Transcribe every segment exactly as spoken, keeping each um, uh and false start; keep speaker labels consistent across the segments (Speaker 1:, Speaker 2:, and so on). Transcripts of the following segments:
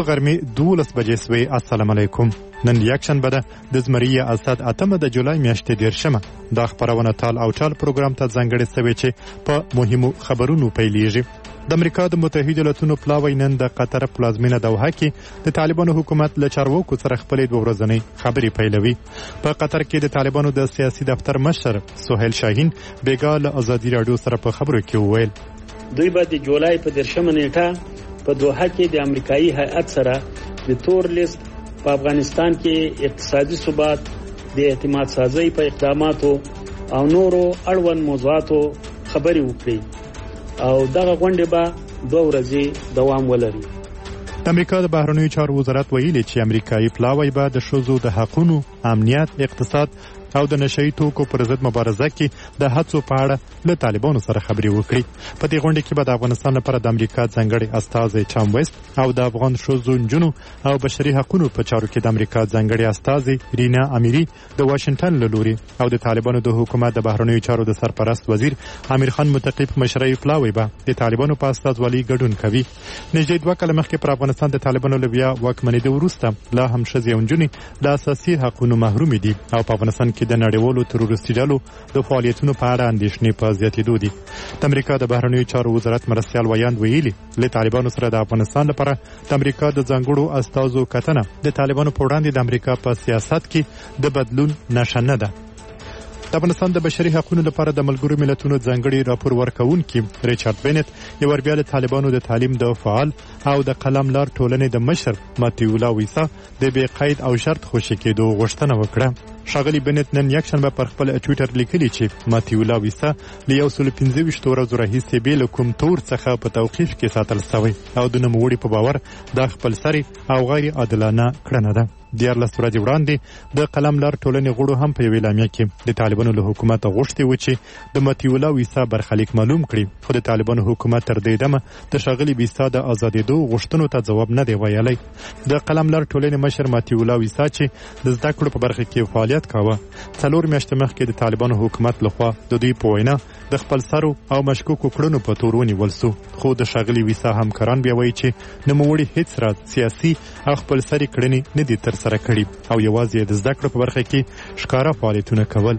Speaker 1: غرمې دولس بجې سوې. السلام علیکم. نن یکشنبه ده د زمري اسد اتمه د جولای میاشتې دیرشمه. دا خبرونه تال او ټال پروګرام ته ځانګړې سوې چې په مهمو خبرونو پیلېږي. د امریکا د متحده ایالاتونو پلاوی نن د قطر پلازمینه دوحه کې د طالبانو حکومت له چارواکو سره خپلې دوه ورځنۍ خبرې پیلوي. په قطر کې د طالبانو د سیاسي دفتر مشر سهیل شاهین بیګا له ازادي راډیو سره په خبرو کې وویل
Speaker 2: دوی به د جولای په دیرشمه نیټه په دوحه کې د امریکایي هیئت سره د تور لیست په افغانستان کې اقتصادي ثبات د اعتماد سازۍ په اقداماتو او نورو اړوند موضوعاتو خبرې وکړي او دغه غونډه به دوه ورځې دوام ولري.
Speaker 1: د امریکا د بهرنیو چارو وزارت ویلي چې امریکایي پلاوی به د ښځو د حقونو، امنیت، اقتصاد او د نشئی توکو پر ضد مبارزه کې د هڅو په اړه له طالبانو سره خبرې وکړي. په دې غونډه کې به د افغانستان لپاره د امریکا ځانګړي استازی ټام ویست او د افغان ښځو، نجونو او بشري حقوقو په چارو کې د امریکا ځانګړي استازی رینا امیری د واشنگټن له لوري او د طالبانو د حکومت د بهرنیو چارو د سرپرست وزیر امیر خان متقی مشرۍ پلاوی به د طالبانو په استازولۍ ګډون کوي. نږدې دوه کاله مخکې پر افغانستان د طالبانو له بیا واکمنېدو وروسته لا هم ښځې او نجونې د اساسي حقوقو محرومې دي او په افغانستان کې د نړیوالو تروریستي ډلو د فعالیتونو په اړه اندېښنې په زیاتېدو دي. د امریکا د بهرنیو چارو وزارت مرستیال ویاند ویلي له طالبانو سره د افغانستان لپاره د امریکا د ځانګړو استازو کتنه د طالبانو په وړاندې د امریکا په سیاست کې د بدلون نښه نه ده. د افغانستان د بشري حقوقو لپاره د ملګرو ملتونو ځانګړي راپور ورکوونکي ریچارډ بینټ یو ور بیا د طالبانو د تعلیم د فعال او د قلم لار ټولنې د مشر ماتیولا ویسا د بې قید او شرط خوشي کېدو غوښتنه وکړه. ښاغلي بینټ نن یکشنبه پر خپل ټویټر لیکلي چې ماتیولا ویسا له یو سل پنځه ویشت ورځو راهیسې بې له کوم تور څخه په توقیف کې ساتل شوی او د نوموړي په باور دا خپلسري او غیر عادلانه کړنه ده. دیارلس ورځې وړاندې د قلم لار ټولنې غړو هم په یوې اعلامیه کې د طالبانو له حکومته غوښتي و چې د ماتیولا ویسا برخلیک معلوم کړي، خو د طالبانو حکومت تر دې دمه د ښاغلي ویسا د ازادېدو غوښتنو ته ځواب نه دی ویلی. د قلم لار ټولنې مشر ماتیولا ویسا چې د زده کړو په برخه کې فعالیت کاوه څلور میاشتې مخکې د طالبانو حکومت لخوا د دوی په وینا د خپلسرو او مشکوکو کړنو په تور ونیول سو، خو د ښاغلي ویسا همکاران بیا وایي چې نوموړي هیڅ راز سیاسي او خپلسري کړنې نه دي تر سره کړي او یوازې د زده کړو په برخه کې ښکاره فعالیتونه کول.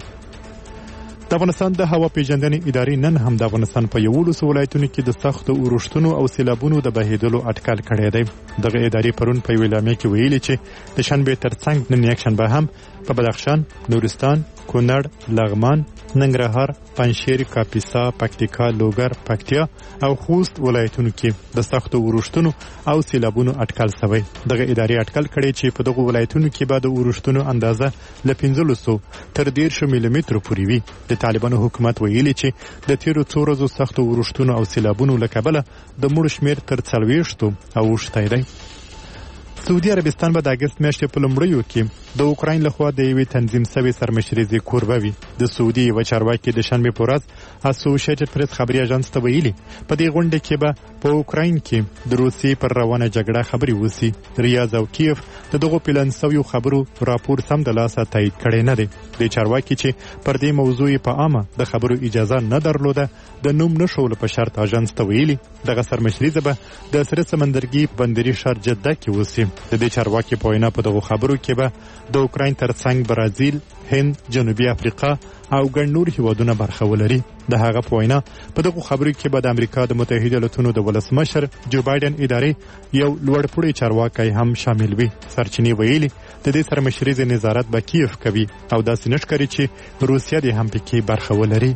Speaker 1: د افغانستان د هوا پیژندنې ادارې نن هم د افغانستان په یولسو ولایتونو کې د سختو اورښتونو او سیلابونو د بهېدلو اټکل کړی دی. دغه ادارې پرون په یوې اعلامیه کې ویلي چې د شنبې ترڅنګ نن یکشنبه هم په بدخشان، نورستان، کونړ، لغمان، ننګرهار، پنجشیر، کاپیسا، پکتیکا، لوګر، پکتیا او خوست ولایتونو کې د سختو اورښتونو او سیلابونو اټکل شوی. دغه ادارې اټکل کړی چې په دغه ولایتونو کې به د اورښتونو اندازه له پنځلسو تر دېرشو ملي مترو پورې وي. د طالبانو حکومت ویلي چې د تیرو څو ورځو سختو اورښتونو او سیلابونو له کبله د مړو شمېر تر څلوېښتو اوښتی دی. سعودي عربستان به د اګست میاشتې په لومړیو کې د اوکراین لخوا د یوې تنظیم سوي سرمشریزې کوربه وي. د سعودي یوه چارواکي د شنبې په ورځ اسوسییټډ پریس خبري اژانس ته ویلي په دې غونډه کې به په اوکراین کې د روسیې پر روانه جګړه خبرې وسی. ریاض او کیف د دغو پلان سویو خبرو راپور سم د لاسه تایید کړی نه دی. د چارواکي چې پر دې موضوع په عامه د خبرو اجازه نه درلوده د نوم نښولو په شرط اژانس ته ویلي دغه سرمشریزه به د سره سمندرګي بندري ښار جده کې وسی. د دې چارواکي په وینا په دغو خبرو کې به د اوکراین ترڅنګ برازیل، هند، جنوبي افریقا او ګڼ نور هیوادونه برخه ولري. د هغه په وینا په دغو خبرو کې به د امریکا د متحده ایالاتونو د ولسمشر جو بایدن ادارې یو لوړپوړی چارواکی هم شامل وي. سرچینې ویلي د دې سرمشریزې نظارت به کیف کوي او داسې نه ښکاري چې روسیه دې هم پکې برخه ولري.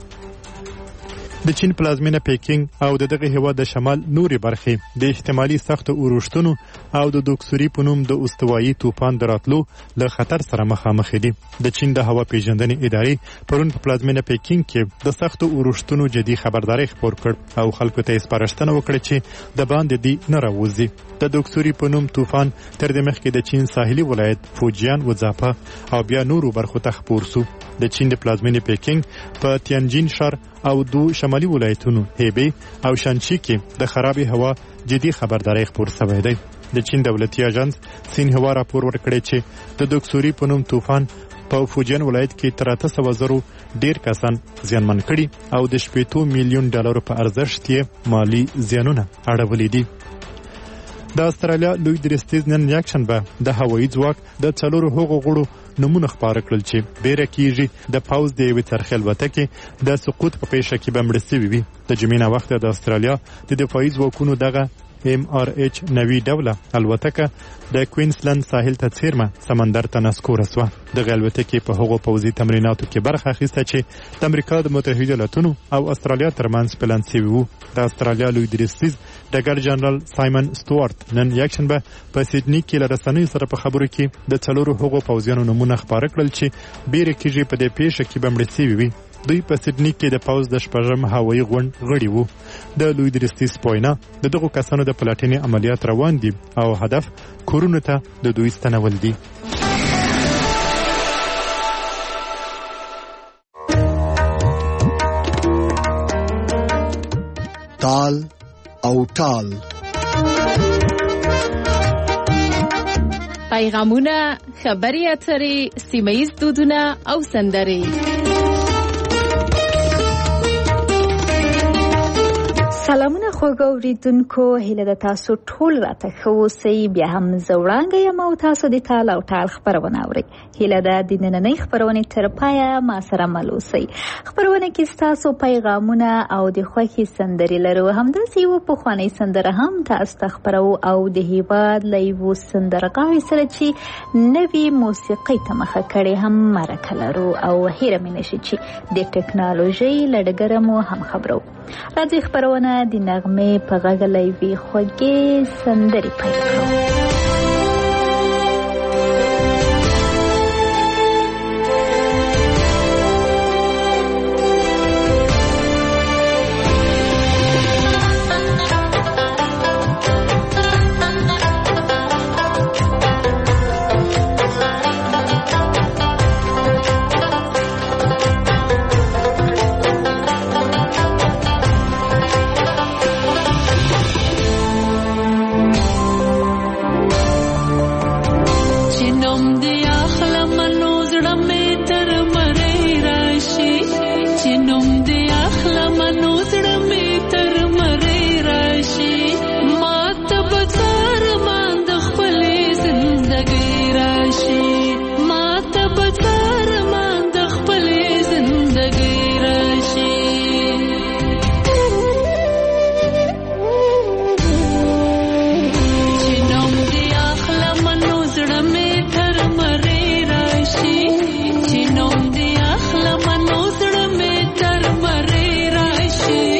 Speaker 1: د چین پلازمینه پیکینګ او د دغه هیواد د شمال نورې برخې د احتمالي سختو اورښتونو او د دوکسوري په نوم د استوایي طوفان د راتلو له خطر سره مخامخ دي. د چین د هوا پیژندنې ادارې پرون په پلازمینه پیکینګ کې د سختو اورښتونو جدي خبرداری خپور کړ او خلکو ته یې سپارښتنه وکړه چې د باندې دې نه راوځي. د دوکسوري په نوم طوفان تر دې مخکې د چین ساحلي ولایت فوجیان وځاپه او بیا نورو برخو ته خپور سو. د چین د پلازمینې پیکینګ په تیانجین ښار او دو شمالي ولایتونو هیبی او شانشي کې د خرابې هوا جدي خبرداری خپور شوی دی. د چین دولتي اژانس سینهوا راپور ورکړی چې د دوکسوري په نوم طوفان په فوجیان ولایت کې تر اته سوه زرو ډیر کسان زیانمن کړي او د شپېتو میلیون ډالرو په ارزښت یې مالی زیانونه اړولي دي. د استرالیا لوی درستیز نن یکشنبه د هوایي ځواک د څلورو هغو غړو نمونه خپاره کړل چې بیره کیږي د پاوز د یوې څرخي الوتکې د سقوط په پیښه کې به مړه سوي وي. د جمعې نه وخته د استرالیا د دفاعي ځواکونو دغه ام آر ایچ نوي ډوله الوتکه د کوینزلند ساحل ته څیرمه سمندر ته نسکوره سوه. دغه الوتکې په هغو پوځي تمریناتو کې برخه اخیسته چې د امریکا د متحده ایالاتونو او استرالیا ترمنځ پلان سوي وو. د استرالیا لوی درستیز ډګر جنرال سایمن سټوارت نن یکشنبه په سیډني کې له رسنیو سره په خبرو کې د څلورو هغو پوځیانو نمونه خپاره کړل چې بیره کیږي په دې پیښه کې به مړه سوي وي. دوی په سیډني کې د پاوز د شپږم هوایي غونډ غړي وو. د لوی درستیز پوینا د دغو کسانو د پلاټینې عملیات روان دي او هدف کورونو ته د دوی ستنول دي.
Speaker 3: تال او ټال
Speaker 4: پیغامونه، خبري اترې، سیمه‌ییز دودونه او سندرې.
Speaker 5: سلامونه خوږ اوریدونکو، هیله د تاسو ټول راته ښه اوسئ. بیا هم زه وړانګه یم او تاسو د تال او ټال خپرونه اورئ. هیله ده د نننۍ خپرونې تر پایه ما سره مل اوسئ. خپرونه کې ستاسو پیغامونه او د خوښې سندرې لرو. همداسې یوه پخوانۍ سندره هم تاسو ته خپرو او د هېواد له یوه سندرغاړي سره چې نوې موسیقۍ ته مخه کړې هم مرکه لرو او هیره مې نشي چې د ټکنالوژۍ له ډګره مو هم خبرو. راځئ خپرونه د نغمې په غږ له یوې خوږې سندرې پیل کړو.
Speaker 6: She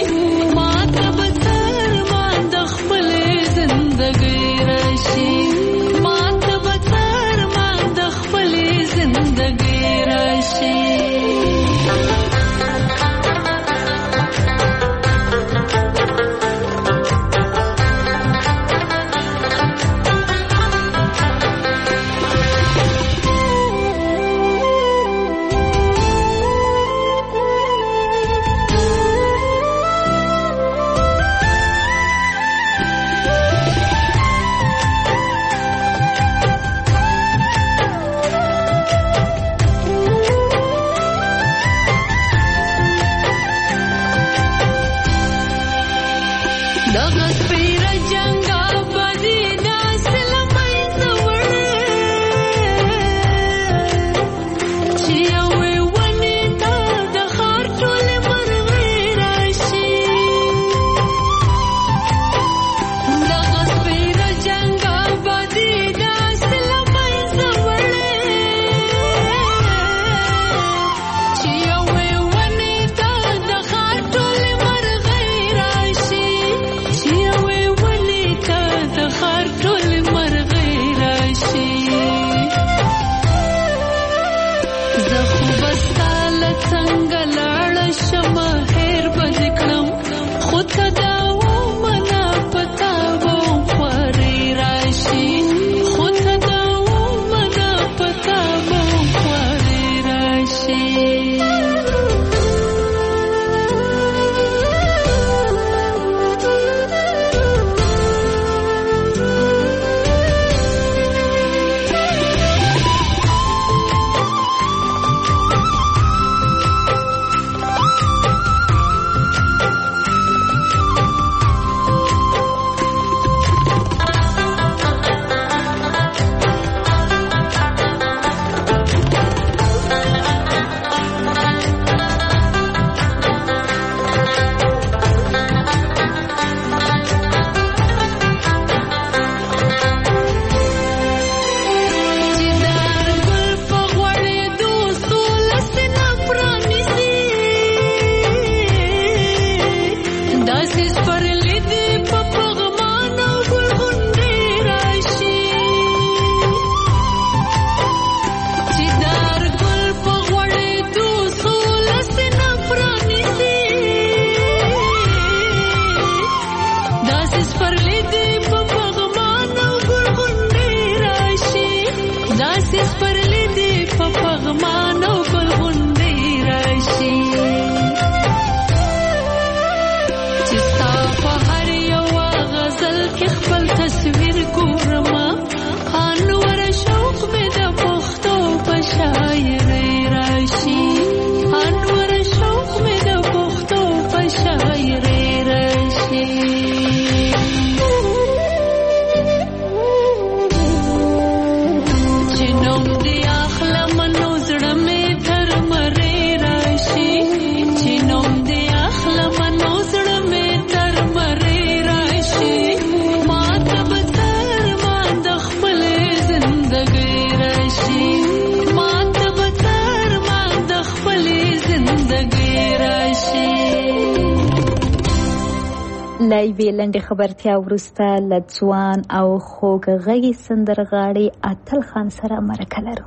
Speaker 5: له یوې لنډې خبرتیا وروسته له ځوان او خوږ غږي سندرغاړي اتل خان سره مرکه لرو.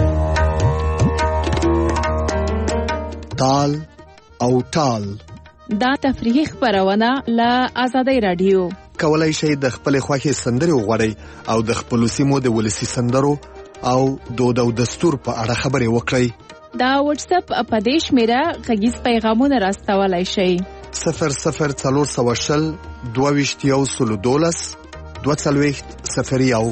Speaker 3: تال او ټال
Speaker 4: دا تفریحي خبرونه له آزادۍ رادیو.
Speaker 3: کولای شئ د خپل خوښې سندرې وغواړئ او د خپل سیمو د ولسی سندرو او دود او دستور په اړه خبرې وکړئ.
Speaker 4: دا واتس اپ په دې شمیره غږیز پیغامونه راستولای شئ.
Speaker 3: صفر صفر څلور سوه شل دوه ویشت یو سلو دولس دوه څلوېښت صفر یو.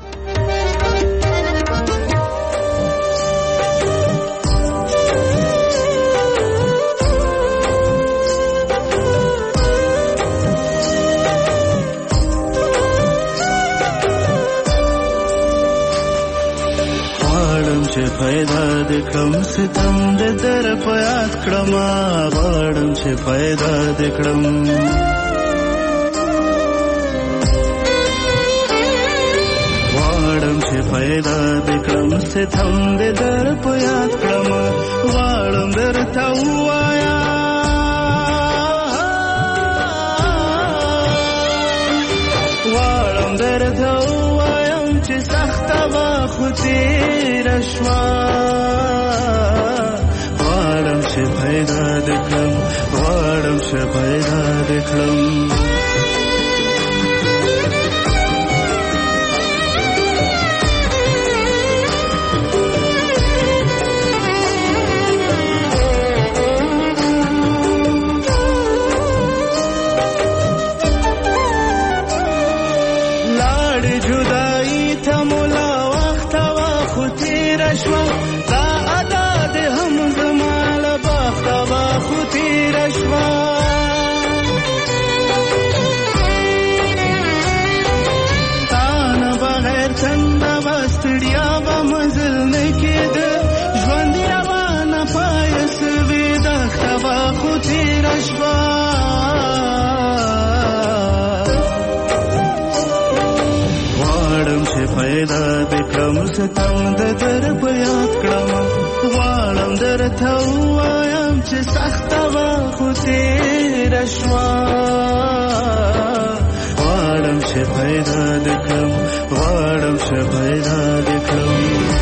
Speaker 6: چې پیدا د کړم ستم د در په یاد کړم غواړم چې پیدا د کړم غواړم چې پیدا د کړم ستم د در په یاد کړم غواړم درته ووایا غواړم درته ووایم چې سخته به خو تېره شوه غواړم چې پیدا دې کړم غواړم چې پیدا دې کړم پیدا دې کړم ستم د در په یاد کړم غواړم درته ووایم چې سخته به خو تېره شوه غواړم چې پیدا دې کړم غواړم چې پیدا دې کړم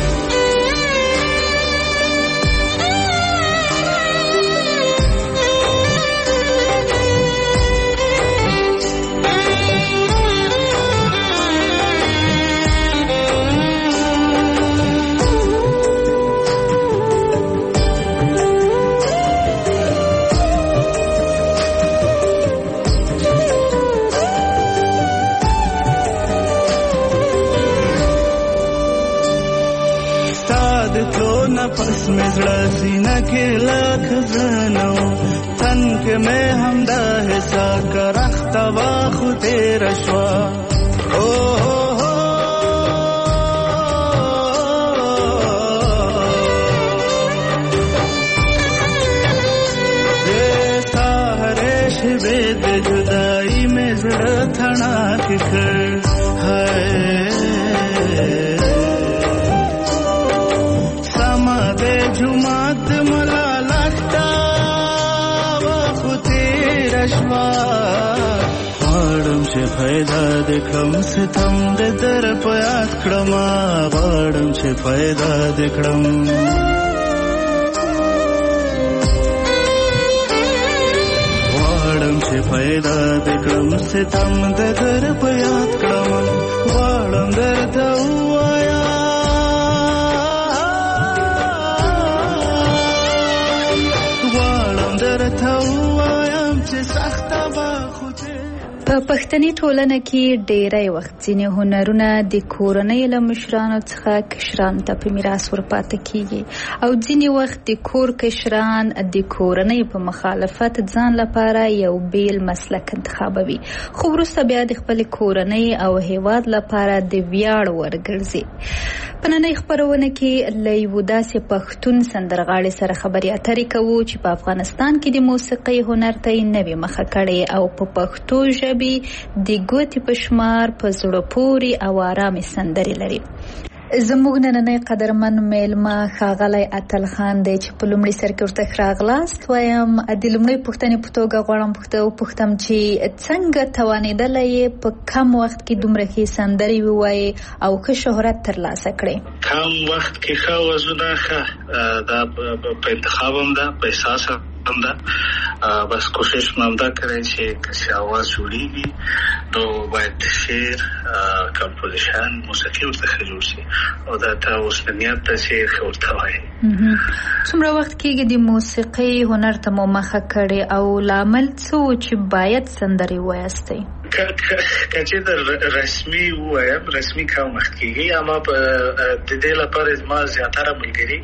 Speaker 6: پس میں زړه سینه کې لاک زنو تن کې مې همدا حسا کرخته وا خو تېره شوه او سهارې شپې د جدایي مې زړه تڼاکې کړ جمعات ملا لختا وخو تیره شوا غواړم چې پیدا دې کړم ستم د در په یاد کړم غواړم چې پیدا دې کړم غواړم چې پیدا دې کړم ستم د در په یاد کړم غواړم درته ووایم
Speaker 5: په پښتني ټولنه کې ډېری وخت ځینې هنرونه د کورنۍ له مشرانو څخه کشرانو ته په میراث ورپاتې کیږي او ځینې وخت د کور کشران د کورنۍ په مخالفت ځان لپاره یو بیل مسلک انتخابوي خو وروسته بیا د خپل کورنۍ او هیواد لپاره د ویاړ ورګرځي. په نننۍ خپرونه کې له یوه داسې پښتون سندرغاړي سره خبرې اترې کوو چې په افغانستان کې د موسیقۍ هنر ته یې نوې مخه کړې او په پښتو ژبې د ګوتې په شمار په زړه پورې او آرامې سندرې لري. زموږ نننۍ قدرمن میلمه ښاغلی اتل خان دی چې په لومړي سر کې ورته ښه راغلاست وایم. د لومړۍ پوښتنې په توګه غواړم وپوښتم چې څنګه توانېدلی یې په کم وخت کې دومره ښې سندرې ووایې او ښه شهرت ترلاسه کړې؟
Speaker 7: کم وخت کې ښه آوازونه ښه دا په انتخاب هم ده، په احساس هم ده. بس کوشش مې همدا کړی چې که چې آواز جوړېږي نو باید شعر، کمپوزیشن، موسیقي ورته ښه جوړ شي او دا ته اوس نیت ده چې ښه ورته وایي.
Speaker 5: څومره وخت کېږي د موسیقۍ هنر ته مو مخه کړې او لامل څه و چې باید سندرې ووایاستئ؟
Speaker 7: که چې د رسمي ووایم رسمي کم وخت کېږي، اما د دې لپاره زما زیاتره ملګري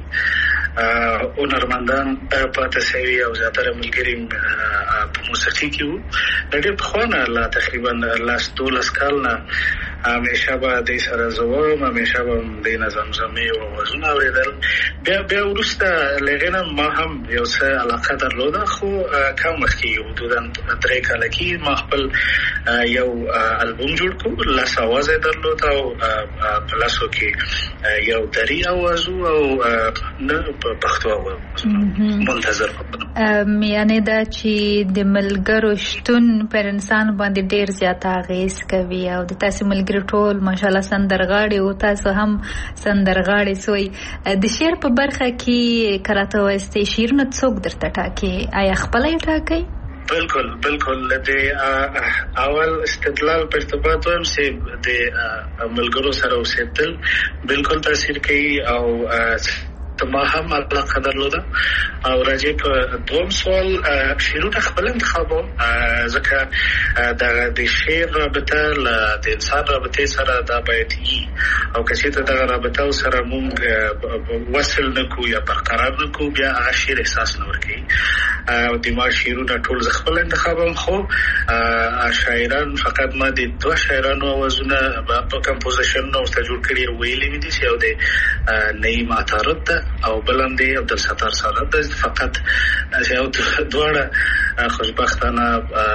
Speaker 7: هنرمندان پاتې شوي او زیاتره ملګري په موسیقي کې وو. د ډېر پخوا نه لا تقریبا لس دولس کال نه همیشه به دې سره زه وایم، همیشه به دې نه زمزمې او آوازونه اورېدل. بیا بیا وروسته له هغې نه ما هم یو څه علاقه درلوده، خو کم وخت کېږي، حدودا درې کاله کې ما خپل یو البوم جوړ کړو، لس آواز یې درلود او په لسو کې یو دري آواز او نه پښتو آواز منتظر.
Speaker 5: یعنې دا چې د ملګرو شتون پر انسان باندې ډېر زیات اغېز کوي او د تاسې ملګري ټول ماشاءالله سندرغاړي او تاسو هم سندرغاړي سوی. د شعر په برخه کې کله ته وایستې شعرونه څوک درته ټاکي؟ آیا خپله یې ټاکئ؟
Speaker 7: بالکل بالکل. د اول استدلال په ارتباط وایم چې د ملګرو سره اوسېدل بالکل تاثیر کوي او ما هم علاقه درلوده. او راځي په دوم سوال شعرونه خپل انتخابوم، ځکه د شعر رابطه له د انسان رابطې سره دا باید وي او که چېرته دغه رابطه سره موږ وصل نه کړو یا برقرار نه کړو بیا هغه شعر احساس نه ورکوي. او د ما شعرونه ټول زه خپل انتخابوم، خو شاعران فقط ما د دوه شاعرانو آوازونه په کمپوزیشنونه ورته جوړ کړي او ویلي مې دي چې یو د نعیم عطارد ده او بلم دی عبدالستار سالار ده. فقط یو دواړه خوشبختانه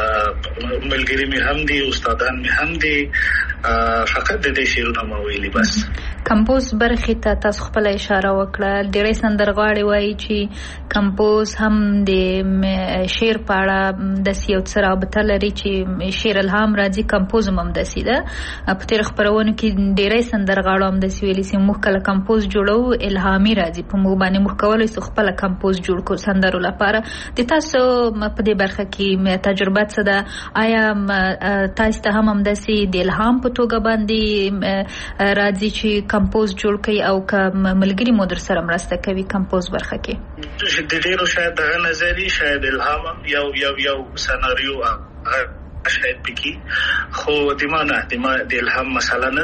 Speaker 7: ملګري مې هم دي، استادان مې هم دي، فقط د دې شعرونه ما ویلي. بس
Speaker 5: کمپوز برخې ته تاسو خپل اشاره وکړه. ډېری سندرغاړي وایي چې کمپوز هم د شعر په اړه داسې یو څه رابطه لري چې شعر الهام راځي، کمپوز هم همداسې ده. په تېرو خپرونو کې ډېری سندرغاړو همداسې ویلي چې موږ کله کمپوز جوړوو الهامي راځي، په موږ باندې موږ کولی شو خپله کمپوز جوړ کړو سندرو لپاره. د تاسو په دې برخه کې تجربه څه ده؟ آیا تاسو ته هم همداسې د الهام په توګه باندې راځي چې کمپوز جوړ کړئ او که ملګري مو در سره مرسته کوي کمپوز برخه کې؟
Speaker 7: د ډېرو شاید دغه نظري شاید الهام یو یو یو سناریو شاید پکې، خو د ما نه د ما د الهام مسله نه،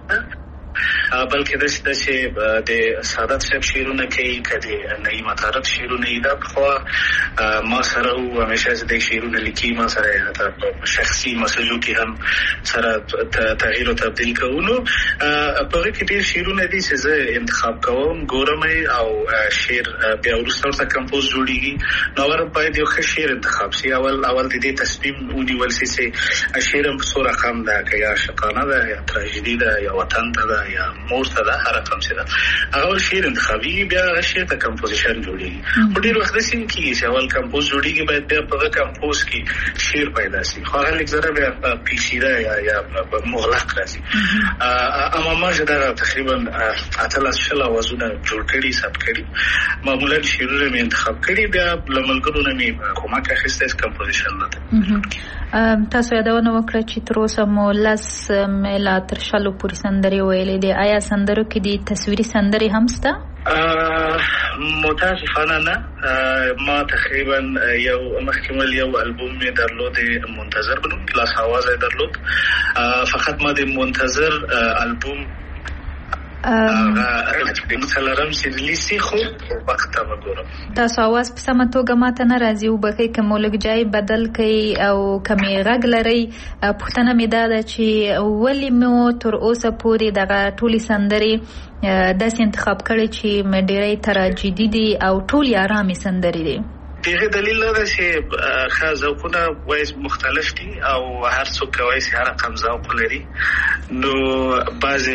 Speaker 7: بلکې داسې ده چې د سعادت صاحب شعرونه کوي، که د نعیم عطارد شعرونه یې دا پخوا ما سره و، همیشه چې د شعرونه لیکي ما سره شخصي مسلو کې هم سره تغییر او تبدیل کوو. نو په هغې کې ډېر شعرونه دي چې زه انتخاب کوم، ګورم او شعر بیا وروسته ورته کمپوز جوړېږي. نو اول باید یو ښه شعر انتخاب شي، اول اول د دې تصمیم ونیول شي چې شعر هم په څو رقم ده، که یا عاشقانه ده یا تراژیدي ده یا وطن ته ده یا مور ته ده، هر رقم چې ده هغه اول شعر انتخابېږي، بیا هغه شعر ته کمپوزیشن جوړېږي. خو ډېر وخت داسې هم کېږي چې اول کمپوز جوړېږي، باید بیا په هغه کمپوز کې شعر پیدا شي، خو هغه لږ ذره بیا پیچیده یا یا مغلق راځي. اما ما چې دغه تقریبا اتلس شل آوازونه جوړ کړي، ثبت کړي، معمولا شعرونه مې انتخاب کړي، بیا له ملګرو نه مې کومک اخیستی کمپوزیشن نه ده.
Speaker 5: تاسو یادونه وکړه چې تر اوسه مو لس میله تر شلو پورې سندرې ویلې دي. آیا سندرو کې د تصویري سندرې هم شته؟
Speaker 7: متاسفانه نه. ما تقریبا یو مخکې مل یو البوم مې درلود منتظر بنوم، لاس آواز یې درلود. فقط ما د منتظر البوم مثلا چې لیسي خو وخت ته وګورم.
Speaker 5: تاسو आवाज په سمه توګه ماته نه راځي او بکې کوم لږ ځای بدل کړي او کمی غږ لري. پوښتنه مې دا ده چې ولې مو تر اوسه پورې دغه ټولي سندرې داسې انتخاب کړي چې ډېرې تراژیدي دي او ټولې آرامي سندرې دي؟
Speaker 7: دغه دلیل دا چې خاصونه وایي مختلف دي او هر څوک وایي چې هر رقم ذوق لري. نو بعضی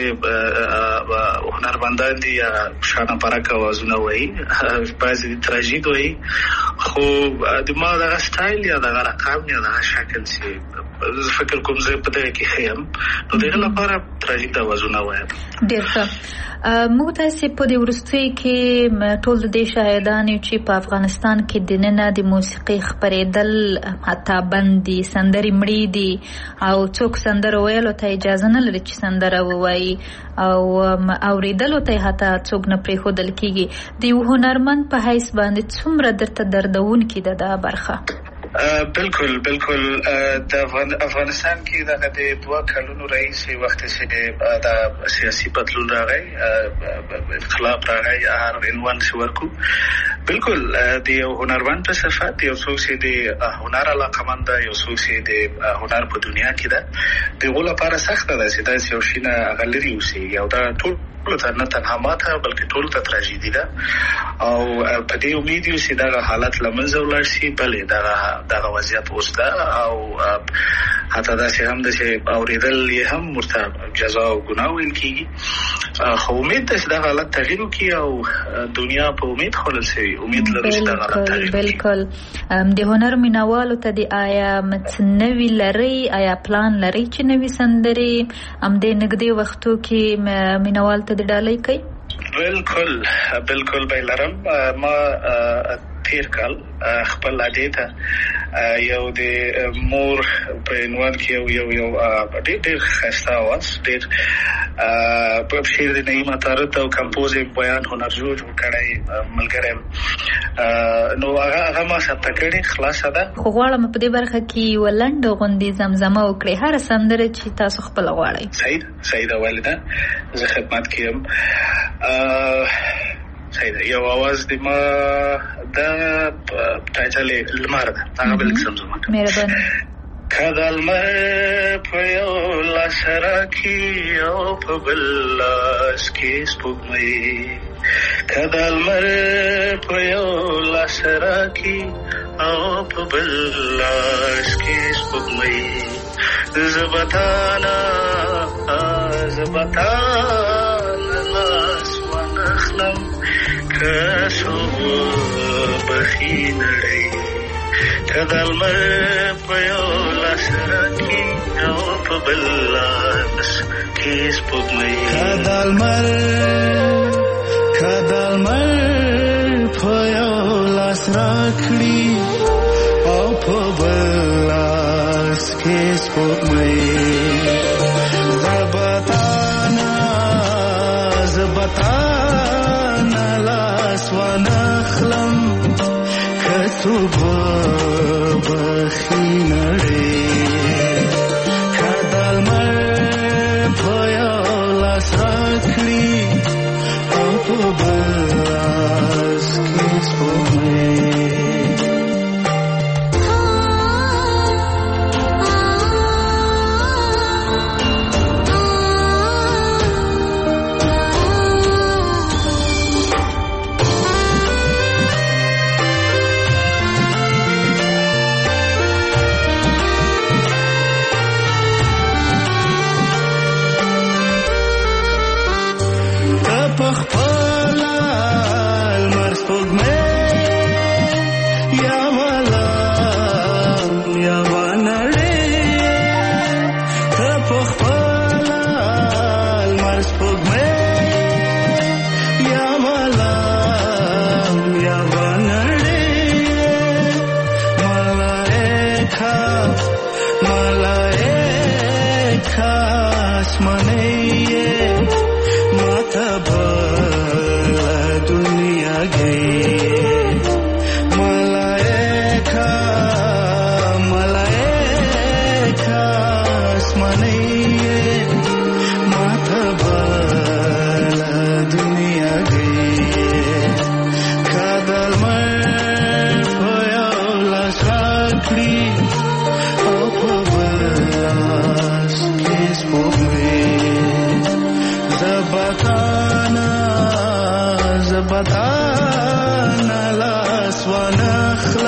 Speaker 7: هنرمندان دي شانه پرکه وازونه وایي، بعضی تراژید وایي، خو د ما دغه سټایل یا دغه رقم یا دغه شکل چې فکر کوم زه په دغه کې خیم، نو دغه لپاره تراژید وازونه وایم.
Speaker 5: ډېر ښه. موږ تاسې په دې وروستیو کې ټول د دې شاهدان یو چې په افغانستان کې دننه د موسیقي خپرېدل حتی بند دي، سندرې مړې دي او څوک سندره ویلو ته اجازه نه لري چې سندره ووایي او اورېدلو ته حتی څوک نه پرېښودل کېږي. د یو هنرمند په حیث باندې څومره درته دردونکې ده دا برخه؟
Speaker 7: بالکل بالکل. د افغانستان کې دغه د دوه کلونو راهیسې وخت چې د سیاسي بدلون راغی، انقلاب راغی، هر عنوان چې ورکو، بالکل د یو هنرمند په صفت یو څوک چې د هنر علاقمند ده، یو څوک چې د هنر په دنیا کې ده، دغه لپاره سخته ده چې داسې یو شي نه هغه لرې اوسېږي او دا ټول نه تنها ماته بلکې ټولو ته تراژیدي ده او په دې امید یو چې دغه حالت له منځه ولاړ شي. بلې دغه دغه وضعیت اوس ده او حتی داسې هم ده چې اورېدل یې هم ورته جزا او ګناه ویل کېږي، خو امید ده چې دغه حالت تغییر وکړي او دنیا په امید خوړل شوي، امید لرو چې دغه حالت تغییر وکړي.
Speaker 5: بالکل. د هنر مینوالو ته د آیا نوي لرئ، آیا پلان لرئ چې نوي سندرې همدې نږدې وختو کې مینوال ته د ډالۍ کوي؟
Speaker 7: بالکل بالکل به لرم. ما تیر کال خپل عادي ته یو د مور په عنوان کې یو یو یو ډېر ډېر ښایسته اواز، ډېر په شعر د نعیم طارق او کمپوز بیان هنرجو جوړ کړی ملګری، نو هغه هغه ما ثبت کړي خلاصه ده.
Speaker 5: خو غواړم په دې برخه کې یوه لنډه غوندې زمزمه وکړئ، هره سندره چې تاسو خپله غواړئ.
Speaker 7: صحیح صحیح ده والده، زه خدمت کې یم. صحیح ده. یو اواز د ما د ټایټل لمر ده، هغه بل زمزمه کوم.
Speaker 5: مهرباني.
Speaker 7: که لمر په یو لاس راکړي او په بل لاس کې سپوږمۍ، که لمر په یو لاس راکړي او په بل لاس کې سپوږمۍ، زه به تانه زه به تانه لاس وانخلم که څوک بخي نړۍ، که د لمر په یو لاس راکړي او په بل لاس کې سپوږمۍ،
Speaker 6: که د لمر که د لمر په یو لاس راکړي او په بل لاس کې سپوږمۍ، زه به تانه زه به تانه لاس وانخلم که څوک بخي نړۍ، که د لمر په یو لاس راکړي او په بل لاس کې سپوږمۍ. زبطان لاس ونخل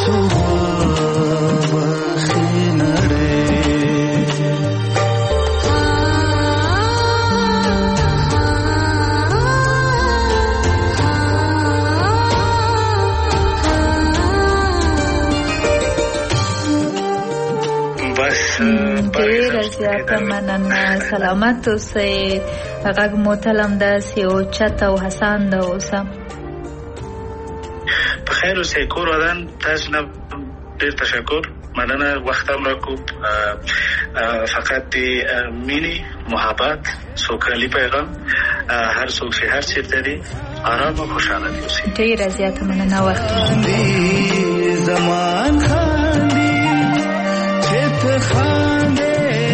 Speaker 5: زیاته مننه. سلامت اوسئ. غږ مو تل همداسې اوچت او هسان ده اوسه.
Speaker 7: په خیر اوسئ. کور ودان تاسو نه ډېر تشکر. مننه وخت هم راکوب. فقط د مینې محبت سوکالي پیغام هر څوک چې هر چیرته دی آرام او خوشاله دي اوسئ.
Speaker 5: ډېره زیاته مننه. وخت
Speaker 6: زمان خاندي چې ته خاندې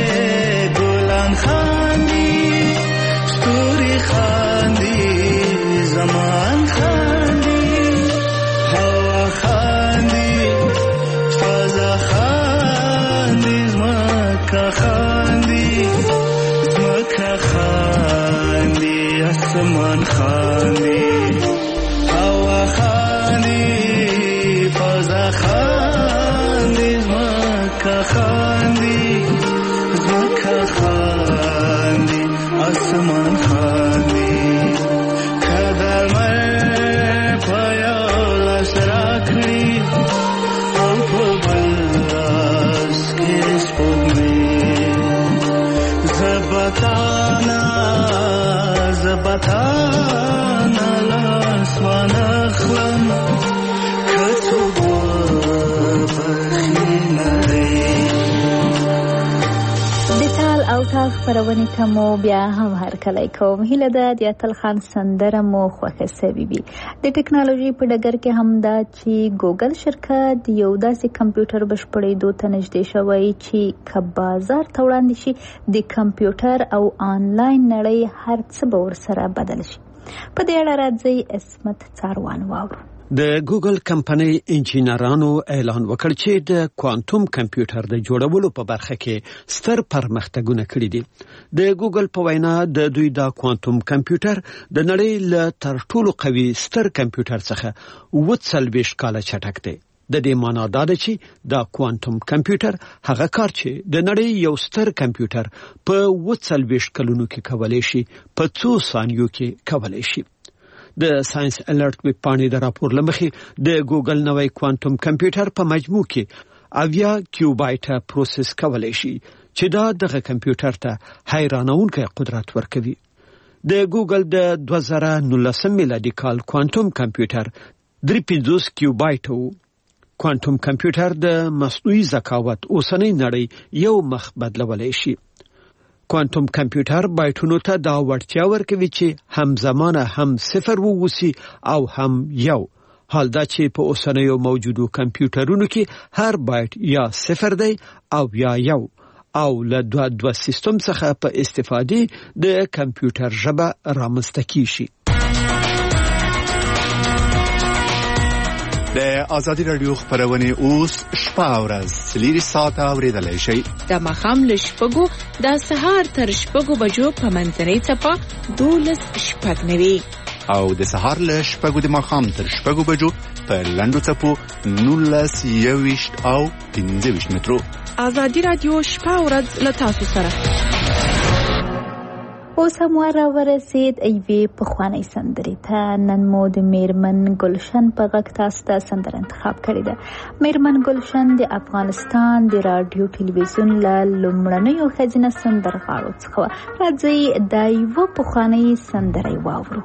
Speaker 6: خاندي ستوري خاندي زمان خاندي هوا خاندي فضا خاندي زمکه خاندي زمکه خاندي اسمان خاندي هوا خاندي فضا خاندي زمکه خاندي زمکه خاندي اسمان خاندي کدر مې پيو لسرا کړی او په بلاس کې سپوږمۍ زبتانا زبتانا لاسمان اخلم کڅو
Speaker 5: او تا خبرونه کوم بیا هم هر کله کوم هیله ده د اتل خان سندره مو خوښه سوي وي. د ټکنالوژي په ډګر کې هم دا چې ګوګل شرکت یو داسې کمپیوټر بشپړېدو ته نږدې شوی چې که بازار ته وړاندې شي د کمپیوټر او آنلاین نړۍ هر څه به ورسره بدل شي. په دې اړه راځئ عصمت څاروان واورو.
Speaker 8: د ګوګل کمپنۍ انجینرانو اعلان وکړ چې د کوانټوم کمپیوټر د جوړولو په برخه کې ستر پرمختګونه کړي دي. د ګوګل په وینا د دوی د کوانټوم کمپیوټر د نړۍ له تر ټولو قوي ستر کمپیوټر څخه اووه څلوېښت کاله چټک دی. د دې معنا دا ده چې د کوانټوم کمپیوټر هغه کار چې د نړۍ یو ستر کمپیوټر په اووه څلوېښت کلونو کې کولای شي په څو ثانیو کې کولای شي. د ساينس الرټ ویب پاڼې د راپور لمخې د ګوګل نوې کوانټوم کمپیوټر په مجموع کې اویا کیوبایټه پروسس کولای شي چې دا دغه کمپیوټر ته حیرانونکی قدرت ورکوي. د ګوګل د دوه زره نولسم میلادي کال کوانټوم کمپیوټر درې پنځوس کیوبایټه وو. کوانټوم کمپیوټر د مصنوعي ذکاوت اوسنۍ نړۍ یو مخ بدلولای شي. کوانټوم کمپیوټر بایټونو ته دا وړتیا ورکوي چې همزمانه هم صفر ووسی او هم یو. حال دا چې په اوسنیو موجودو کمپیوټرونو کې هر بایټ یا صفر دی او یا یو او له دوه دوه سیستم څخه په استفادې د کمپیوټر ژبه رامنځته کیږي.
Speaker 3: د آزادي رادیو خبرونه اوس شپه او ورځ سلیری ساعت اوریدلای شي.
Speaker 4: د مخام له شپږو د سهار تر شپږو بجو په منځنۍ څپه دولس شپږ نوي
Speaker 3: او د سهار له شپږو د مخام تر شپږو بجو په لندو څپو نولس یويشت او پنځه ویشت مترو.
Speaker 4: آزادي رادیو شپه او ورځ له تاسو سره.
Speaker 5: اوس هم ورسید ایوې پخوانۍ سندرې ته. نن مو د میرمن ګلشن په غږ تاسو ته سندره انتخاب کړې ده. میرمن ګلشن د افغانستان د راډیو ټلویزیون له لومړنیو ښځینه سندرغاړو څخه وه. راځئ دا یوه پخوانۍ سندره واورو.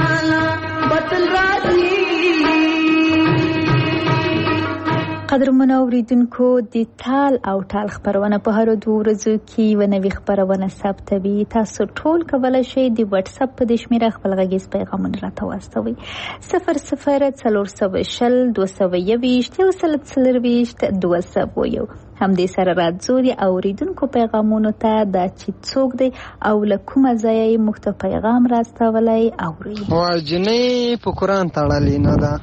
Speaker 9: والا بطل راځي.
Speaker 5: قدرمنو اوریدونکو د تال او ټال خبرونه په هر دوه ورځو کې و نوي خبرونه ثبتوي. تاسو ټول کولای شئ د واتس اپ په د شمیره خپل غږیز پیغامونه راته واستوئ. صفر صفر څلور سوه شل دوه سوه یوویشت یو سل څلرویشت دوه سوه یو. همدې سره راځو د اوریدونکو پیغامونو ته دا چې څوک دی او له کومه ځایه یې موږ ته پیغام راستولی اورئ.
Speaker 10: جنۍ په قرآن تړلې نه ده،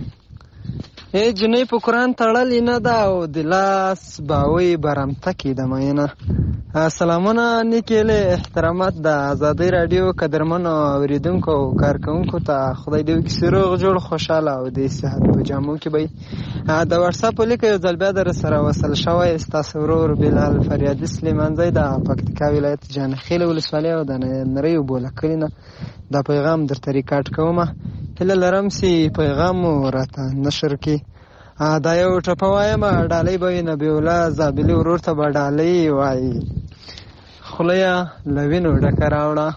Speaker 10: ای جنۍ په قرآن تړلې نه ده او د لاس باوی برمته کې ده مینه. سلامونه نیکیلې احترامات د ازادۍ راډیو قدرمنو اوریدونکو او کارکوونکو ته خدای دې وکړي چې روغ جوړ خوشحاله او د صحت په جامو کې به د واتساپ په لیکه یو ځل بیا در سره وصل شوی ستاسو ورور بلال فریادي سلیمانزی د پکتیکا ولایت جانخیل ولسوالۍ او د نریو بوله کلي نه دا پیغام درته ریکارډ کومه. هیله لرم چې پیغام مو راته نشر کړي. دا یو ټپه وایم ډالۍ به وي نبي الله زابلي ورور ته به ډالۍ وایي. خوله یې له وینو ډکه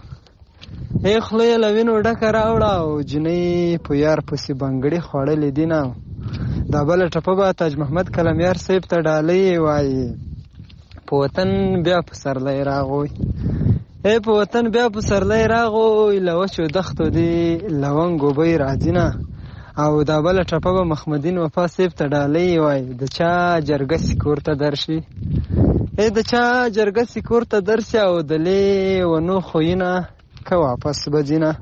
Speaker 10: راوړه، ای خوله یې له وینو ډکه راوړه او جنۍ په یار پسې بنګړي خوړلې دي نه. دا بله ټپه به تاج محمد کلمیار صاحب ته ډالۍ وایي. په وطن بیا پسرلی راغوی، ای په وطن بیا پسرلی راغوی، له وچو دښتو دې لونګ اوبی راځي نه. او دا بله ټپه به محمدین وفا صاحب ته ډالۍ وایي. د چا جرګه سي کور ته درشي، ای د چا جرګه سي کور ته درشي او د لیونو خویونه که واپس به ځي نه.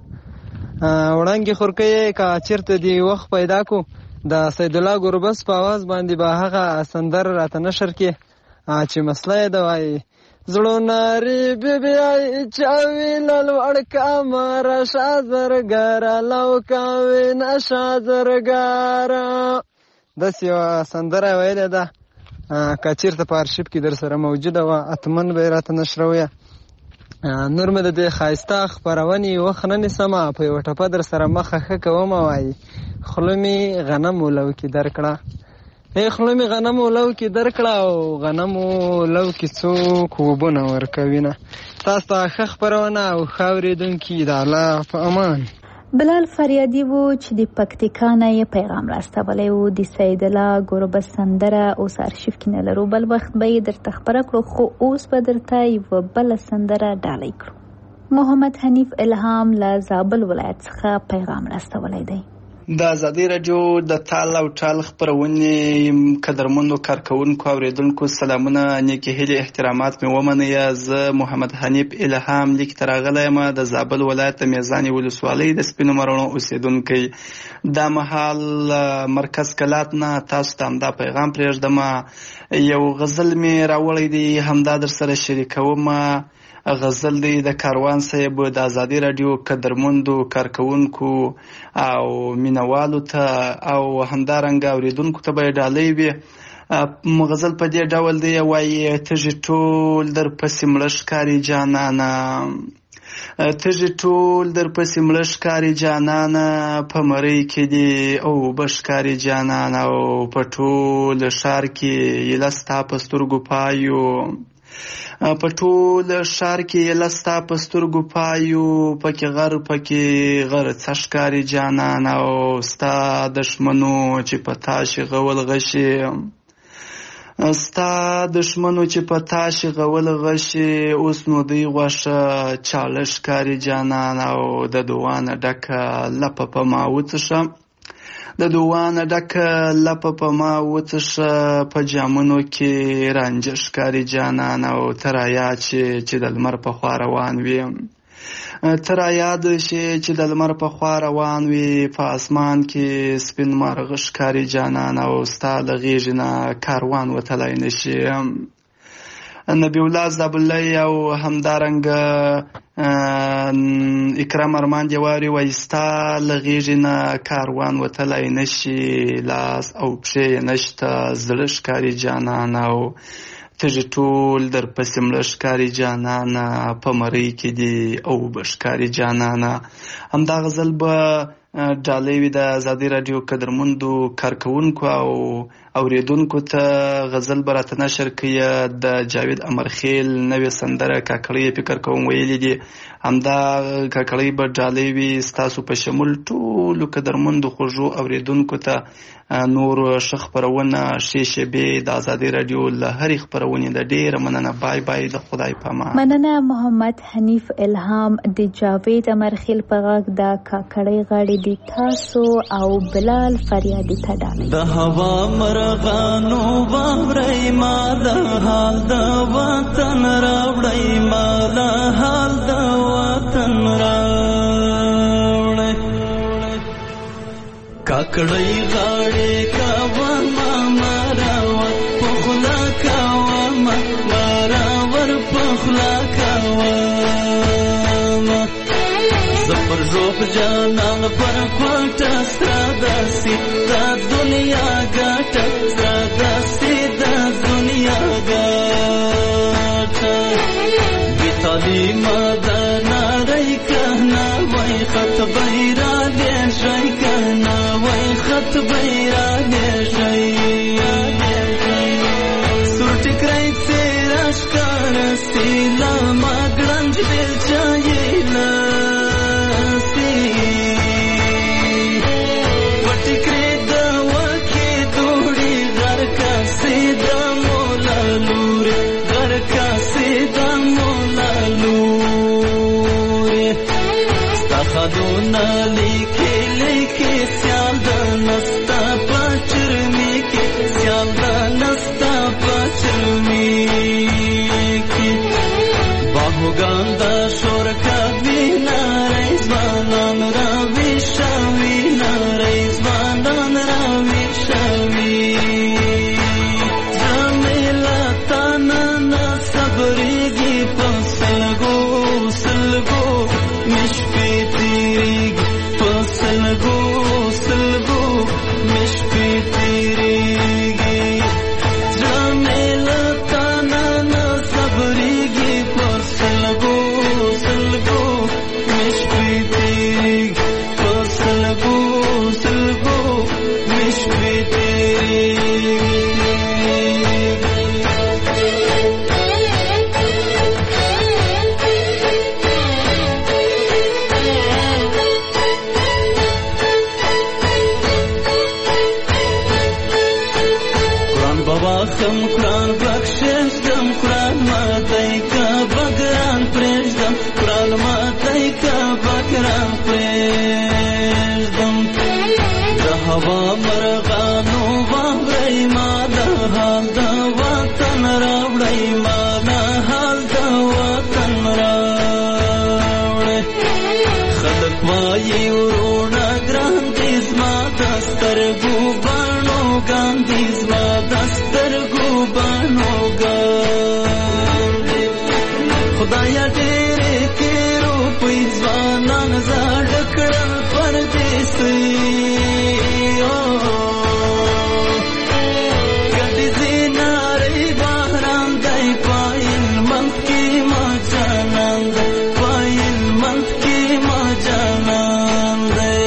Speaker 10: وړانګې خورکۍ که چېرته دې وخت پیدا کو د سیدالله ګربز په اواز باندې به هغه سندر راته نشر کړي چې مسله یې ده وایي. زړو نارې بیبی چاوي للوړ کامره شا زرګره لو کاوي نشا زرګره. داسې یوه سندره یې ویلې ده، که چېرته په ارشیف کې در سره موجوده وه اتمن به یې راته نشرویه. نور مې د دې ښایسته خپرونې وخت نه نیسمه، په یوه ټپه در سره مخه ښه کومه وایي. خوله مې غنمو لو کې در کړه، ای خوله مې غنمو لو کې در کړه او غنمو لو کې څوک اوبونه ورکوي نه. تاسو ته ښه خپرونه او ښه اورېدونکي د الله په امان.
Speaker 5: بلال فریادي و چې د پکتیکا نه یې پیغام راستولی و. د سیدالله ګربز سندره اوس ارشیف کې نه لرو، بل وخت به یې درته خپره کړو، خو اوس به درته یوه بله سندره ډالۍ کړو. محمد حنیف الهام له زابل ولایت څخه پیغام راستولی دی.
Speaker 11: د ازادۍ راډیو د تال او ټال خپرونې قدرمنو کارکوونکو اوریدونکو سلامونه، نیکې هیلې احترامات مې ومنئ. زه محمد حنیف الهام لیک ته راغلی یم د زابل ولایت د میزانې ولسوالۍ د سپینو مرڼو اوسېدونکی. دا مهال مرکز کلات نه تاسو ته همدا پیغام پرېږدم. یو غزل مې راوړی دی، همدا در سره شریکوم. غزل دی د کاروان صاحب د ازادۍ راډیو قدرمندو کارکوونکو او مینوالو ته او همدارنګه اوریدونکو ته به یې ډالۍ وي. غزل په دې ډول دی، وایي تږي ټول در پسې مړه ښکاري جانانه، تږي ټول در پسې مړه ښکاري جانانه، په مرۍ کې دي او به ښکاري جانانه، او په ټول ښار کې ایله ستا په سترګو پایو، په ټول ښار کې ایله ستا په سترګو پایو، پکې غر پکې غر څه ښکاري جانانه، او ستا دښمنو چې په تا شي غول غشي، ستا دښمنو چې په تا شي غول غشي، اوس نو دوی غوښه چاړه ښکاري جانانه، او د دوانه ډکه لپه په ما وڅښه، د دوانه ډکه لپه په ما وڅښه، په جامونو کې رانجه ښکاري جانانه، او ته رایاد شې چې د لمر په خوا روان وي، ته رایاد شې چې د لمر په خوا روان وي، په اسمان کې سپین مارغه ښکاري جانانه، او ستا د غېږې نه کاروان وتلی نشي. نبی الله زابلي او همدارنګه اکرام ارمان جواري وایي ستا له غېږې نه کاروان وتلی نشي، لاس او پښې یې نشته، زړه ښکاري جانانه، او تږي ټول در پسې مړه ښکاري جانانه، په مرۍ کې دي او به ښکاري جانانه. همدا غزل به ډالۍ وي د ازادي راډیو قدرمندو کارکونکو او اوریدونکو ته غزل به راته نشر کړي د جاوید امرخیل نوې سندره کاکړۍ فکر کوم ویلي دي همدا کاکړۍ به ډالۍ وي ستاسو په شمول ټولو قدرمندو خوږو اوریدونکو ته نور ښه خپرونه ښې شیبې د ازادي راډیو له هرې خپرونې د ډېره مننه. بای بای د خدای په امان.
Speaker 5: مننه محمد حنیف الهام. د جاوید امرخیل په غږ د کاکړۍ غاړې د تاسو او بلال فریادي ته ډالۍ.
Speaker 6: د هوا مرغانو واورئ ما د حال د وطن راوړئ ما د حال د وطن راوړئ کاکړۍ غاړې کاوه ما مراور پخلا کاوه ما مراور پخلا کاوه زفر روپ جانان پر کوټه ستا داسې دا دنیا ګټه ستا داسې دا دنیا ګټه بې تعلیمه د نړۍ کهنه وای خط بیرا دیشی کهنه وای خط بیرا دیشی سور ټکرای تیرا ښکارسي لا ما ګړنج بیلچایله خدونا لیکي لیکي سیال د نستا پچرمی کې سیال د نستا پچرمی کې باهوګان د شور کوي نارې ځوانان راوي شوي نارې ځوانان راوي شوي جمیله تانا صبرېږي په سلګو سلګو مشپې تیریږي په سلګو سلګو مشپې تیریږي جمیله تانا نه صبرېږي په سلګو سلګو مشپې تیریږي په سلګو سلګو مشپې تیریږي خم قرآن بخششدم قرآن ماتای که بگران پریشدم قرآن ماتای که بگران پریشدم ده هوا مرغانو واورئ ما ده حال ده وطن راوړئ ما ده حال ده وطن راوړئ خلق وایي ورونه ګران دي زما د سترګو باڼو ګان دي زما د سترګو باڼو ګان دي خدایا ډېرې کې روپۍ ځوانان زاړه کړل پردیسۍ ګډې زینارې بهران دی پایل منځ کې ما جانان دی پایل منځ کې ما جانان دی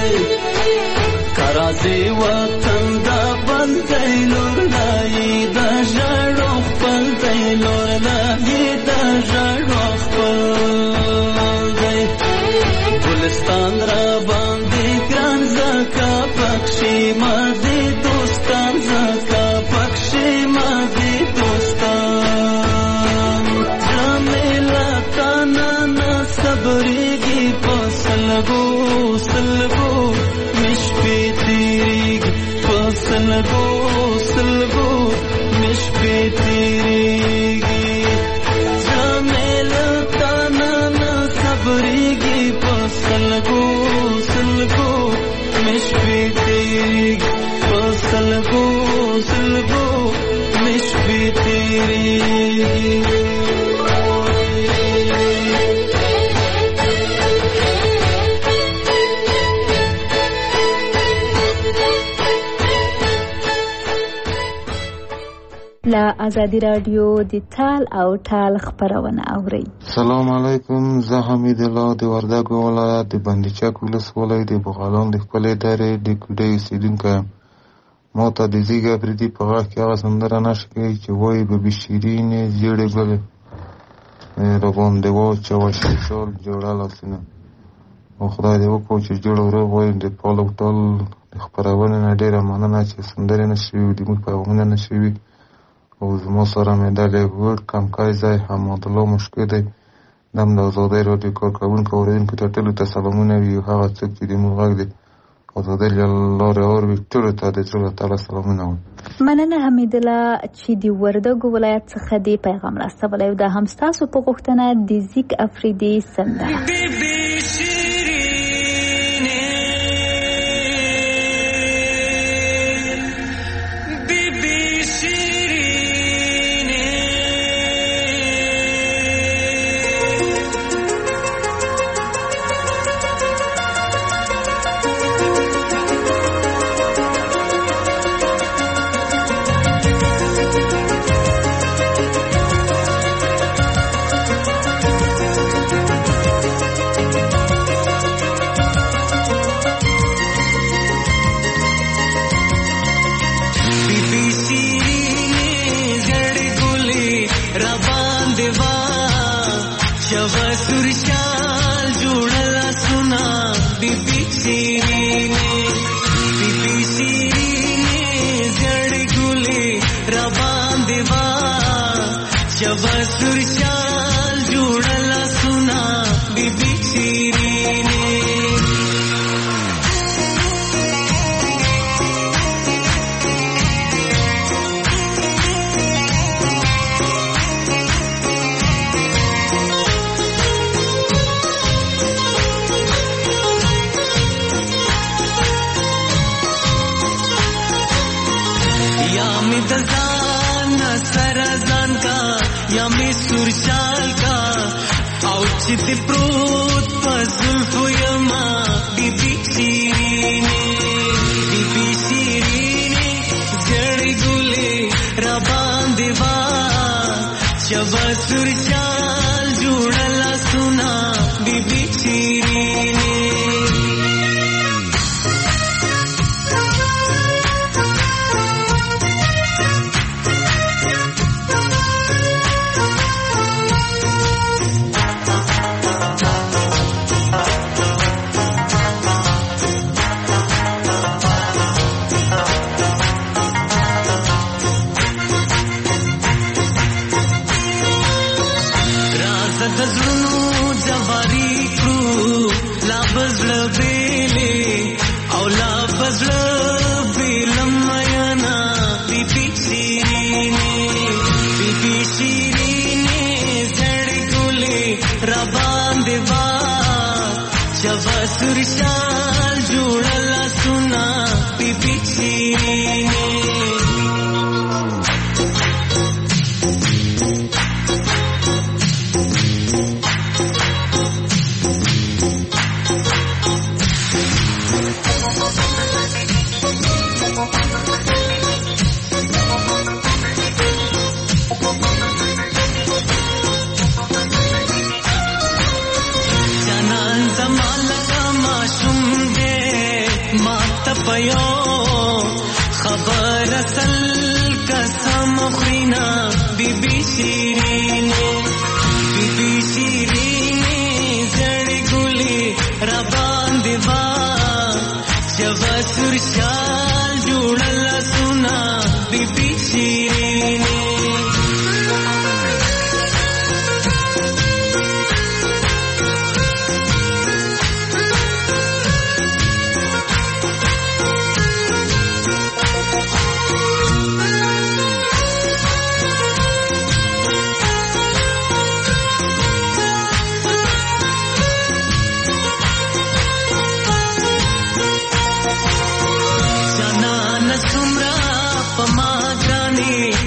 Speaker 6: کرازي وطن دا بل دی لور لایي دا ژړو خپل دی لور لایي دا ژړو خپل دی ګلستان را باندې ګران زکا پکښې ما دي دوستان زکا پکښې ما دي دوستان جمیله تانا نه صبرېږي په سلګو سلګو مشپې تیریږي په سلګو سلګو مشپې تیریږي جمیله تانا نه صبرېږي په سلګو سلګو مشپې تیریږي په سلګو سلګو مشپې تیریږي
Speaker 5: له ازادي رادیو د تال او ټال خبرونه اوري.
Speaker 12: سلام علیکم، زه حمید الله د وردګ ولایت د بندیچک ولسوالۍ د بغالان د خپلې درې د کوډۍ اوسېدونکی یم. ما ته د زیږه پردي په غږ کې هغه سندره نشه کوي چې وایي ببي شیرینې ژېړې ګلې راباندې واچوه شال جوړه لاسونه. او خدای دې وکړو چې جوړ او روغ وایي. د پال او ټال د خپرونې نه ډېره مننه چې سندرې نه شوي د موږ پیغامونه نه شوي. او زما سره مې د لیږور کمکی ځای حمادالله مشکو دی. دم د ازادۍ راډیو کارکوونکو اورېدونکو ته ټولو ته سلامونه وي. او هغه څوک چې د موږ غږ د ازادۍ له لارې اوري ټولو ته د زړه له تله سلامونه وایم.
Speaker 5: مننه حمیدالله چې د وردګو ولایت څخه دې پیغام راستولی. او دا هم ستاسو په غوښتنه د زیک افریدي سندره.
Speaker 13: Pama grani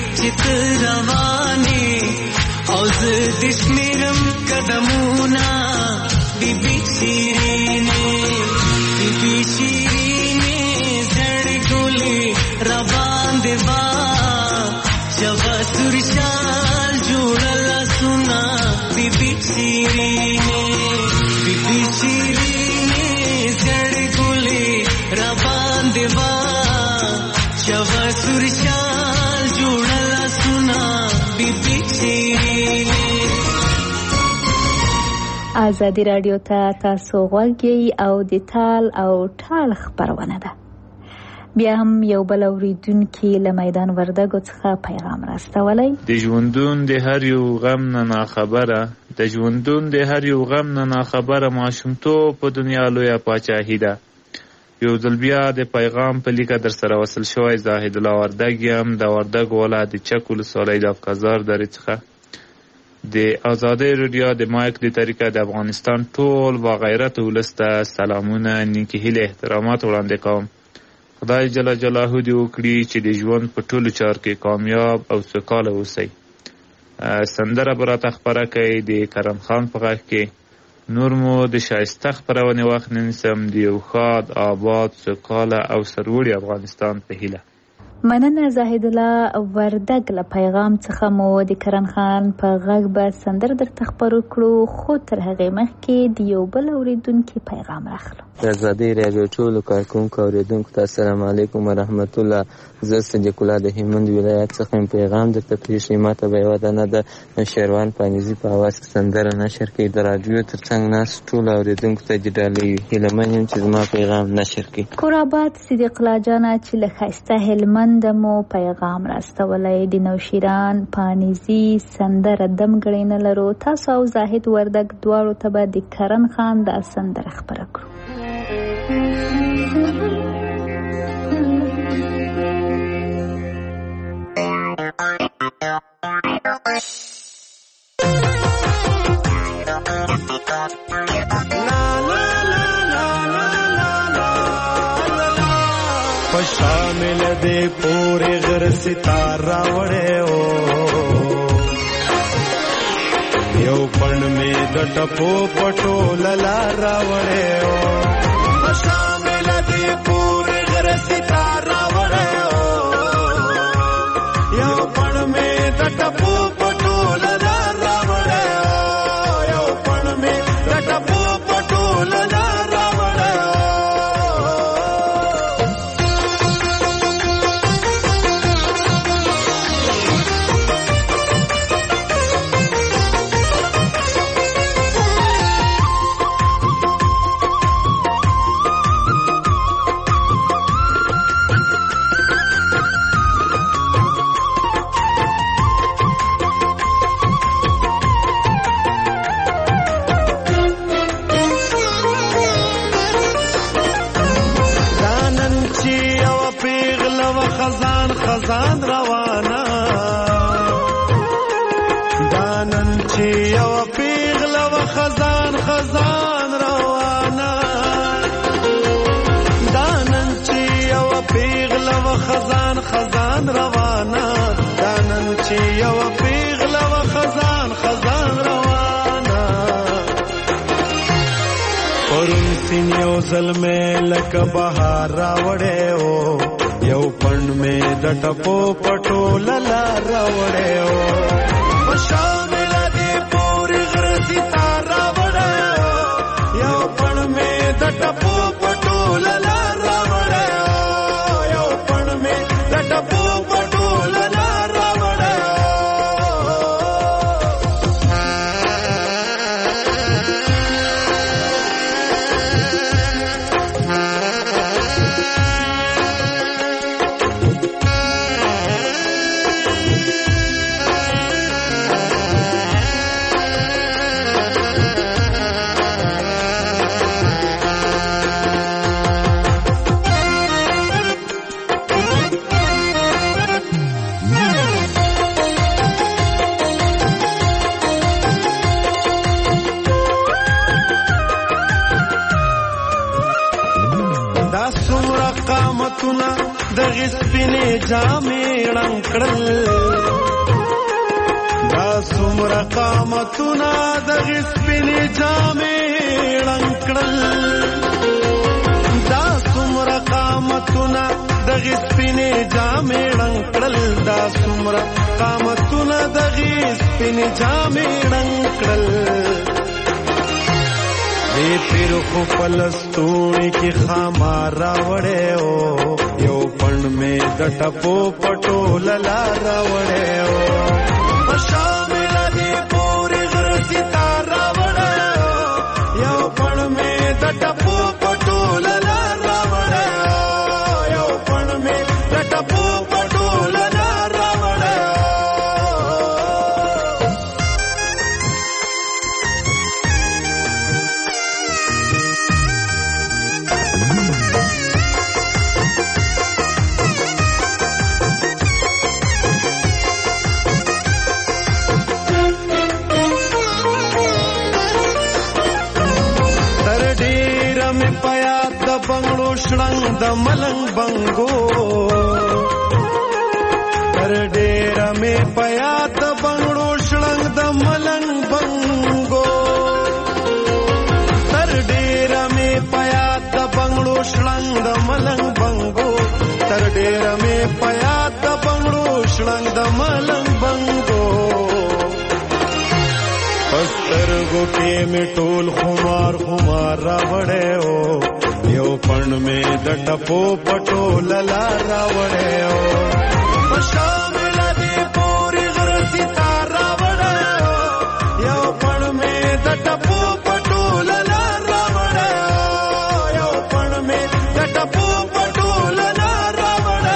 Speaker 6: باندې وا چوا سورشال جوړلا سنا بیبي چیرې
Speaker 5: ازادي رادیو ته تاسو غوږی او د تال او ټال خبرونه ده. بیا هم یو بل اوریدونکي له میدان وردګو څخه پیغام راستولی.
Speaker 13: د ژوندون د هر یو غم نه ناخبره د ژوندون د هر یو غم نه ناخبره ماشومتوب په دنیا لویه پاچاهي ده. یو ځل بیا د پیغام په لیکه در سره وصل شوی زاهد الله وردګ یم د وردګ ولایت د چک ولسوالۍ د افقزار درې څخه. د آزادۍ رادیو د مایک د طریقه د افغانستان ټول با غیرت ولس ته سلامونه نیکې هیلې احترامات وړاندې کوم. خدای جل جلاله دې وکړي چې د ژوند په ټولو چار کې کامیاب او سوکاله اوسئ. سندره به راته خپره کوي د کرم خان په غږ کې. نور مو د شایسته خپرونې وخت نه نیسم د یو ښاد آباد سوکاله او سرلوړي افغانستان په هیله.
Speaker 5: مننه زاهد الله وردګ له پیغام څخه مو د کرن خان په غږ به سندر درته خپرو کړو، خو تر هغې مخکې د یو بل اورېدونکي پیغام راخلو.
Speaker 14: د ازادۍ راډیو ټولو کارکوونکو اورېدونکو ته السلام علیکم ورحمت الله. زه صدیق الله د هلمند ولایت څخه پیغام درته پرېښی. ماته به یوه دانه د شیروان پانیزي په اواز کې سندره نشر کړي. د راډیو تر څنګ ناست ټولو اورېدونکو ته د ډالۍ هیلهمن یم چې زما پیغام نشر کړي.
Speaker 5: کورآباد صدیق الله جانه چې له ښایسته هلمند مو پیغام راستولی. د نوشیران پانیزي سندره دم ګړی نه لرو. تاسو او زاهد وردګ دواړو ته به د کرن خان دا سندره خپره کړو.
Speaker 6: شامل دے پورے غر ستارہ وڑے او یو پن میں دٹپو پٹو للارا وڑے او شامل دے پورے غر ستارہ وڑے او یو پن میں دٹپو پٹو للارا وڑے او یو پن میں دٹپو پٹو للارا وڑے او خزان روانا دانن چی یو پیغل و خزان خزان روانا دانن چی یو پیغل و خزان خزان روانا دانن چی یو پیغل و خزان خزان روانا پرون سینیو ظلمے لک بہار راوڑے او یو پن میں دٹپو پٹو للا راوڑے او شامل دی پوری غر ستارہ وڑے او یو پن میں دٹپو پٹو للا راوڑے او یو پن میں دٹپو پٹو للا راوڑے دغه سپینې جامې رنګ کړل دا څومره قامتونه دغه سپینې جامې رنګ کړل دا څومره قامتونه دغه سپینې جامې رنګ کړل دا څومره قامتونه دغه سپینې جامې رنګ کړل دې پیر خو پلستونی کې خامار راوړې او پړ مې د ټپو پټو للا راوړې او په شامل دې پورې غر ستار راوړې یو پړ مې د ټپو پټو للا راوړې یو پړ مې د ټپو پټو للا راوړې بنگلو شړنګ د ملنګ بنګو تر ډېر مې پیات بنگلو شړنګ د ملنګ بنګو تر ډېر مې پیات بنگلو شړنګ د ملنګ بنګو تر ډېر مې پیات بنگلو شړنګ د ملنګ بنګو پستر گو کې مې ټول خمار خمار راوړې او یو پړ مې د ټپو پټو للا راوړې او په شامل دې پورې غر ستار راوړې یو پړ مې د ټپو پټو للا راوړې یو پړ مې د ټپو پټو للا راوړې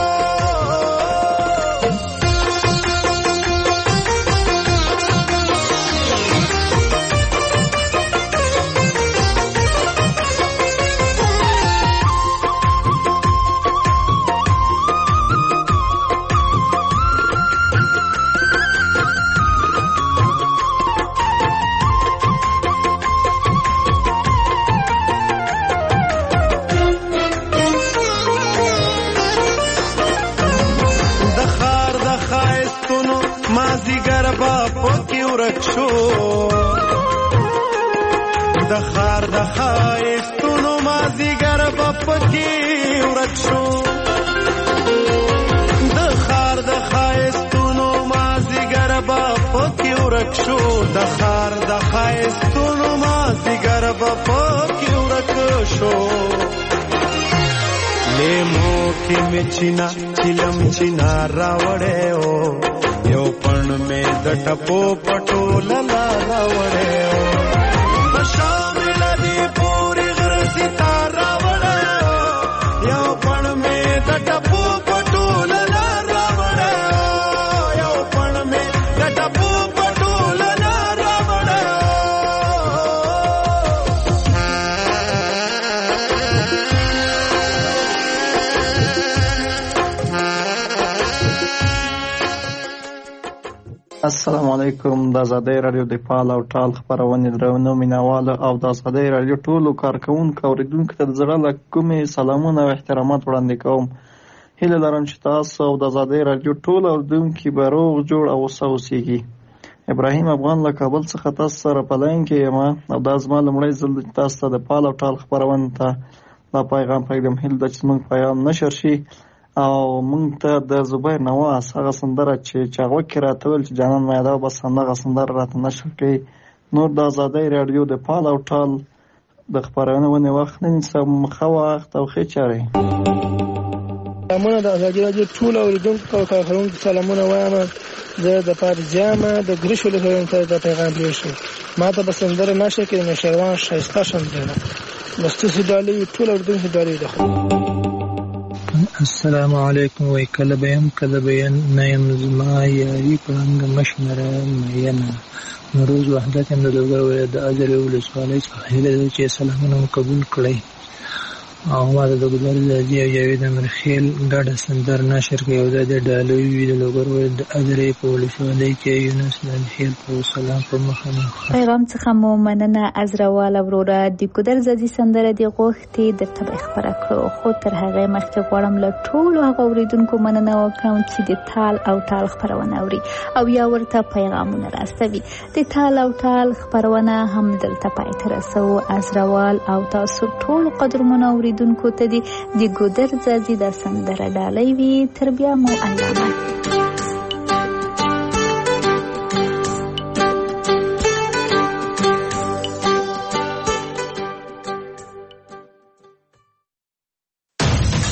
Speaker 6: د خار د خایستونو مازیګر په پکې ورک شو د خار د خایستونو مازیګر په پکې ورک شو د خار د خایستونو مازیګر په پکې ورک شو لیمو کې مې چینا چلم چینا راوړې او یو پړ مې د ټپو پټو للا راوړې او په شامل دې پورې غر ستار راوړې یو پړ مې د ټپو پټو للا راوړې یو پړ مې د ټپو پټو للا راوړې
Speaker 11: السلام علیکم. د آزادۍ رادیو د پال او ټال خپرونې درنو مینوال او د آزادۍ رادیو ټولو کارکونکو اوریدونکو ته د زړه له کومې سلامونه او احترامات وړاندې کوم. هیله لرم چې تاسو او د آزادۍ رادیو ټول اوریدونکي به روغ جوړ او هوسا اوسیږي. ابراهیم افغان له کابل څخه تاسو سره په لاین کې یم او دا زما لومړی ځل دی چې تاسو ته د پال او ټال خپرونې ته دا پیغام پرېږدم. هیله ده چې زموږ پیغام نشر شي او مونږ ته د زبیر نواز هغه سندره چې چاغوه کې راته ویل چې جانان میاده بس همدغه سندره راته نشر کړي. نور د آزادۍ راډیو د پال او ټال د خپرونې وخت نه نیسم. ښه وخت او ښې چارې.
Speaker 15: سلامونه د آزادۍ راډیو ټول اورېدونکو او کارکوونکو سلامونه وایم. زه د پارجامه د ګریشو له ته د پیغام پرېښی ما ته به سندره نشر کړي نوشیروان ښایسته سندره بس تاسې ډالۍ ټول اورېدونکو ډالۍ ده.
Speaker 16: السلام علیکم. وای کله به یم کله به نه یم زما یاري په رنګ مشمره مینه نوروز وحدت یم د لوګر ولایت د اجرې ولسوالۍ څخه هیله ده چې سلامونه مو قبول کړئ او ما ته د ګلبر زاجي او جاوید امرخیل ګډه سندره نشر کړې او دا د ډالۍ وي د لوګر ولایت د اجرې په ولسوالۍ کې یونس امرخیل په سلام په مخه مخ
Speaker 5: پیغام څخه مو مننه. عزروال وروره د ګلبر زاجي سندره دی غوښتي د تبع خبره کړو خو تر هغه مخکې غواړم له ټولو هغه اوریدونکو مننه وکړم چې د تال او ټال خبرونه اوري او یا ورته پیغامونه راستوي. د تال او ټال خبرونه هم دلته پای ته رسو. عزروال او تاسو ټول قدرمنو اوریدونکو ته د ګودر زازي د سندره ډالۍ وي. تر بیا مو علامه